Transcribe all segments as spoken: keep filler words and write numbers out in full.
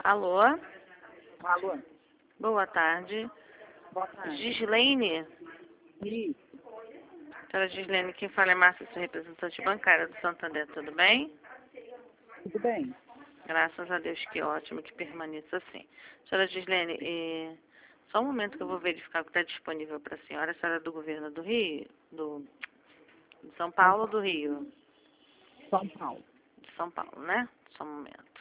Alô? Alô? Boa tarde. Boa tarde. Gislaine? Isso. Senhora Gislaine, quem fala é Márcia, sou representante bancária do Santander, tudo bem? Tudo bem? Graças a Deus, que ótimo, que permaneça assim. Senhora Gislaine, eh, só um momento que eu vou verificar o que está disponível para a senhora. A senhora é do governo do Rio? Do, de São Paulo ou do Rio? São Paulo. De São Paulo, né? Só um momento.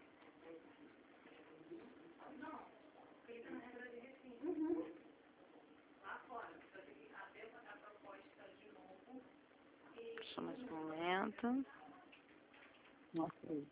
Só mais um momento. Ok.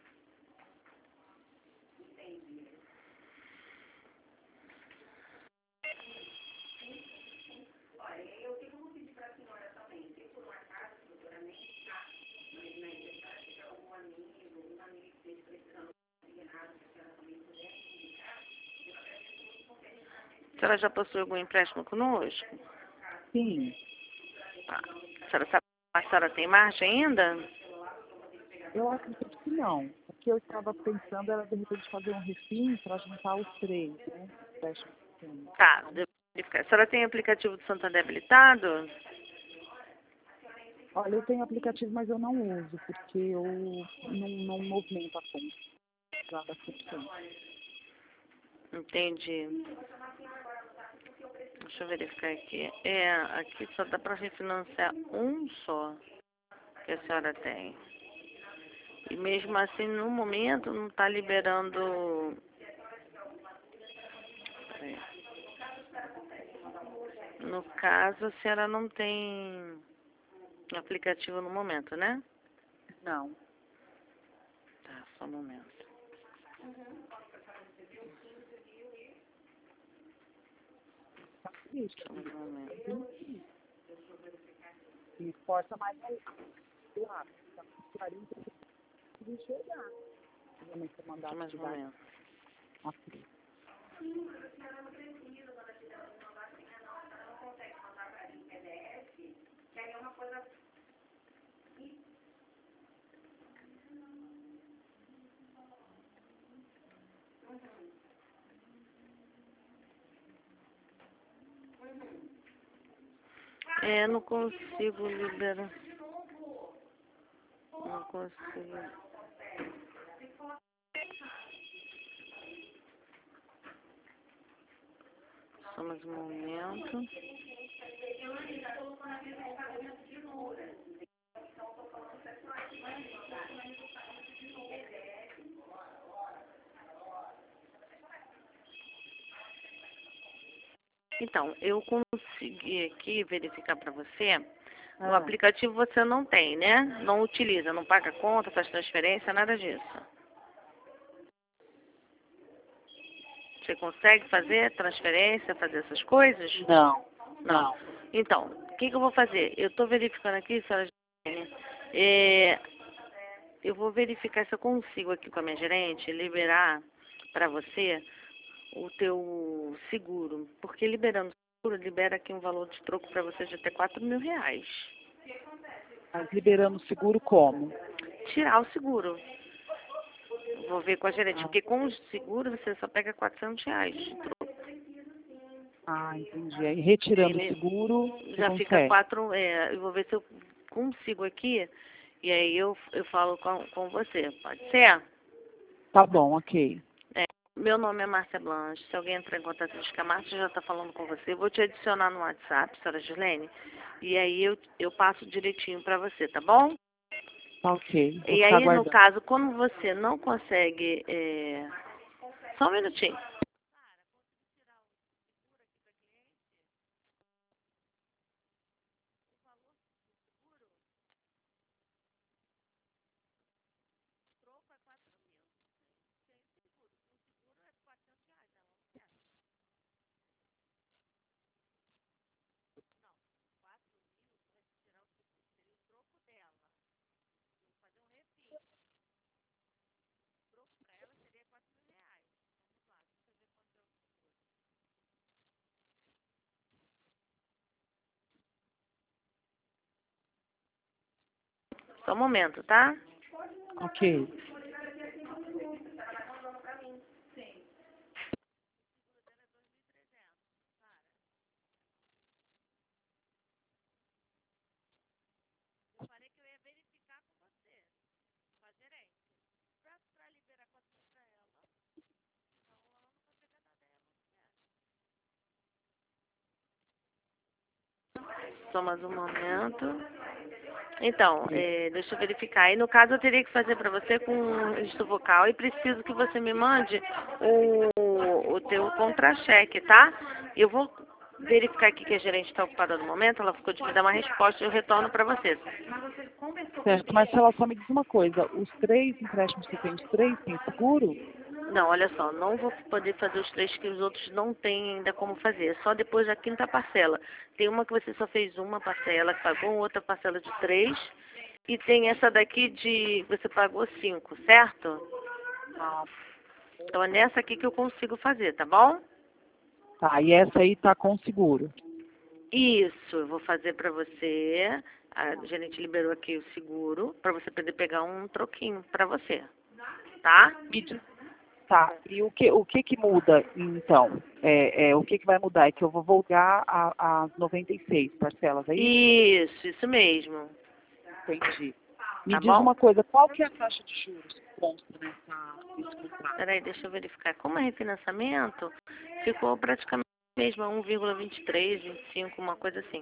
A senhora já possui algum empréstimo conosco? Sim. Tá. A senhora sabe, a senhora tem margem ainda? Eu acredito que não. O que eu estava pensando era, de repente, fazer um refim para juntar os três, né? Empréstimo pequeno. Tá, devo verificar. A senhora tem aplicativo do Santander habilitado? Olha, eu tenho aplicativo, mas eu não uso, porque eu não, não movimento a conta lá da função. Entendi. Deixa eu verificar aqui. É, aqui só dá para refinanciar um só que a senhora tem. E mesmo assim, no momento, não está liberando... Peraí. No caso, a senhora não tem aplicativo no momento, né? Não. Tá, só um momento. Isso. Só um momento. E força mais aí. Lá. quarenta de chegar. Também se eu mandar Só mais um atividade. momento. Ok. É, não consigo liberar. Não consigo. Só mais um momento. Então, eu consegui aqui verificar para você. O Ah, aplicativo você não tem, né? Não utiliza, não paga conta, faz transferência, nada disso. Você consegue fazer transferência, fazer essas coisas? não. Não. Então, o que, que eu vou fazer? Eu estou verificando aqui, senhora Gislaine, é, eu vou verificar se eu consigo aqui com a minha gerente liberar para você o teu seguro. Porque liberando o seguro, libera aqui um valor de troco para você de até quatro mil reais. Mas liberando o seguro como? Tirar o seguro. Vou ver com a gerente, Ah, porque com o seguro você só pega quatrocentos reais de troco. ah, entendi. Aí retirando o Ele seguro, você já fica consegue. quatro, é, eu vou ver se eu consigo aqui, e aí eu, eu falo com, com você, pode ser? Tá bom, ok. É, meu nome é Márcia Blanche, se alguém entrar em contato com a Márcia já está falando com você, eu vou te adicionar no WhatsApp, senhora Gislaine, e aí eu, eu passo direitinho para você, tá bom? Tá ok. Vou E ficar aí, no aguardando. caso, como você não consegue, é... só um minutinho. Só um momento, tá? Ok. Só mais um momento. Então, é, deixa eu verificar. E no caso eu teria que fazer para você com um registro vocal e preciso que você me mande o, o teu contra-cheque, tá? Eu vou verificar aqui que a gerente está ocupada no momento, ela ficou de me dar uma resposta e eu retorno para você. Certo, Marcela, só me diz uma coisa, os três empréstimos que tem, os três têm seguro? Não, olha só, não vou poder fazer os três que os outros não têm ainda como fazer, só depois da quinta parcela. Tem uma que você só fez uma parcela, que pagou outra parcela de três, e tem essa daqui de você pagou cinco, certo? Ah, Então é nessa aqui que eu consigo fazer, tá bom? tá, e essa aí tá com seguro. Isso, eu vou fazer pra você. A gerente liberou aqui o seguro para você poder pegar um troquinho pra você, tá? Me diz- Tá, e o que, o que que muda, então? É, é, o que que vai mudar? É que eu vou voltar a- às noventa e seis parcelas, é isso? Isso, isso mesmo. Entendi. Me Tá diz bom? uma coisa, qual que é a taxa de juros que consta nessa, nesse contrato? Peraí, deixa eu verificar. Como é refinanciamento, ficou praticamente mesmo a um vírgula vinte e três, vinte e cinco, uma coisa assim.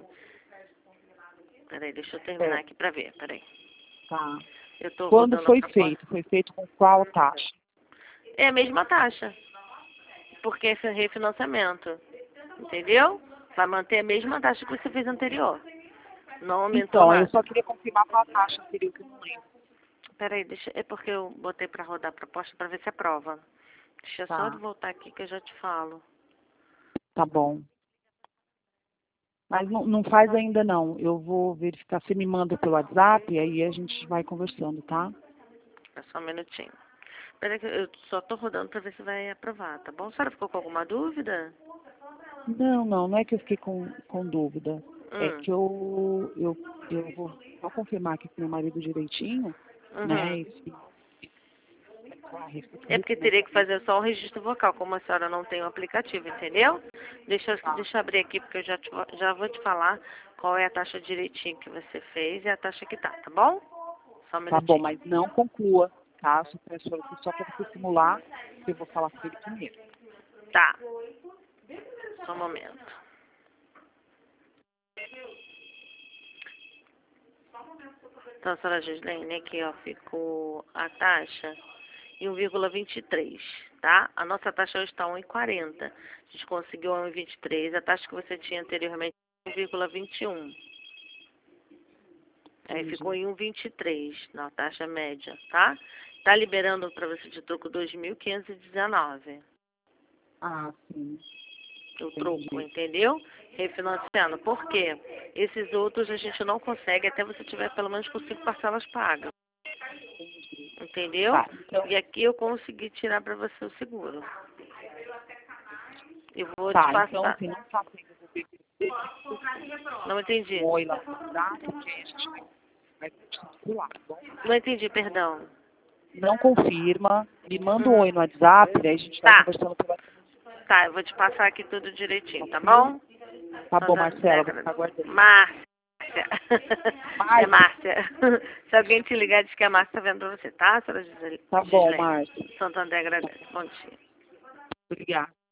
Peraí, deixa eu terminar É, aqui pra ver, peraí. tá. Eu tô Quando rodando a foi proposta. feito? Foi feito com qual taxa? É a mesma taxa, porque esse é refinanciamento, entendeu? Vai manter a mesma taxa que você fez anterior. Não aumentou Então, eu nada. só queria confirmar qual a taxa anterior que eu não lembro. Peraí, deixa, é porque eu botei pra rodar a proposta pra ver se aprova. Deixa eu só Tá, voltar aqui que eu já te falo. tá bom. Mas não, não faz ainda não. Eu vou verificar. Você me manda pelo WhatsApp e aí a gente vai conversando, tá? É só um minutinho. Peraí que eu só tô rodando pra ver se vai aprovar, tá bom? A senhora ficou com alguma dúvida? Não, não, não é que eu fiquei com, com dúvida. É Hum. que eu, eu, eu vou só confirmar aqui com meu marido direitinho, né? Uhum. E se, ah, receita É porque teria que refinanciamento. fazer só o registro vocal, como a senhora não tem o aplicativo, entendeu? Deixa, eu- Tá, deixa eu abrir aqui, porque eu já, te vou- já vou te falar qual é a taxa direitinho que você fez e a taxa que tá, tá bom? Só um tá bom, minutinho. mas não conclua, tá? Só peço pra você- só para você simular, que eu vou falar com ele primeiro. Tá, só um momento. Então, a senhora Gislaine, aqui, ó, ficou a taxa em um vírgula vinte e três, tá? A nossa taxa hoje está um vírgula quarenta. A gente conseguiu um vírgula vinte e três. A taxa que você tinha anteriormente um vírgula vinte e um. Aí ficou Entendi. em um vírgula vinte e três na taxa média, tá? Tá liberando para você de troco dois mil quinhentos e dezenove. Ah, sim, O troco, entendi. entendeu? Refinanciando. Por quê? Esses outros a gente não consegue até você tiver pelo menos com cinco parcelas pagas. Entendeu? Tá, então, E aqui eu consegui tirar para você o seguro. Eu vou te tá, então passar. assim, não faça ainda Não entendi. um oi lá no WhatsApp, porque aí a gente vai, vai circular, tá bom? Não entendi, perdão. Não confirma, me manda um Uhum. oi no WhatsApp, daí a gente vai Tá, conversando pelo WhatsApp. tá, eu vou te passar aqui tudo direitinho, tá Viu? bom? Tá bom, Santana Marcela, vou Negra. ficar aguardando. Márcia. É Márcia, Márcia. Se alguém te ligar, diz que a Márcia tá vendo pra você, tá, senhora Gisele- tá bom, Gislaine? Márcia. Santander agradece. Bom dia. Obrigada.